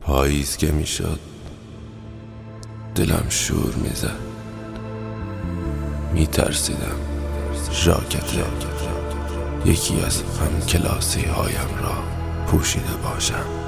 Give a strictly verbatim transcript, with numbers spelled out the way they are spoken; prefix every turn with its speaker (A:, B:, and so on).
A: پاییز که میشد دلم شور میزد، میترسیدم ژاکت یکی از هم کلاسی هایم را پوشیده باشم.